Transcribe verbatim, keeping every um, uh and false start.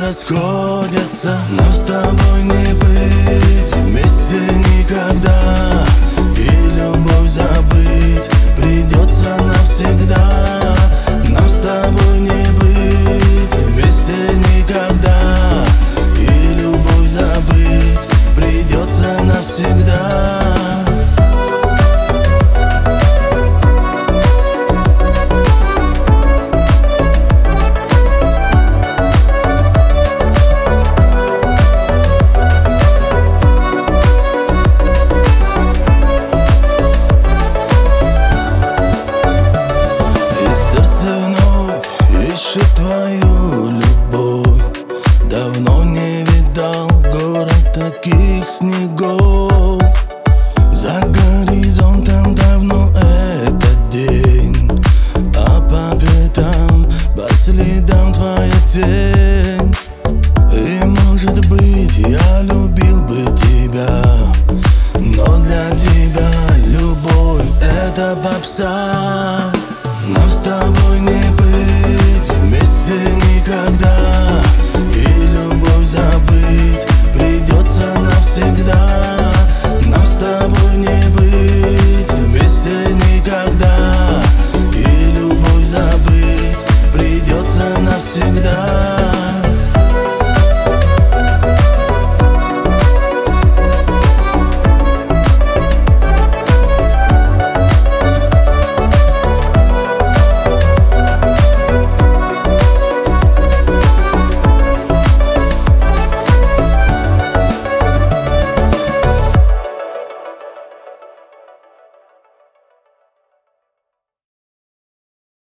расходятся. Нам с тобой не быть вместе никогда, и любовь забыть придется навсегда. Нам с тобой не быть вместе никогда, и любовь забыть придется навсегда. Ищет твою любовь, давно не видал город таких снегов. За горизонтом давно этот день, а по пятам, по следам твоя тень. И может быть я любил бы тебя, но для тебя любовь — это попса. Нам с тобой не быть вместе никогда,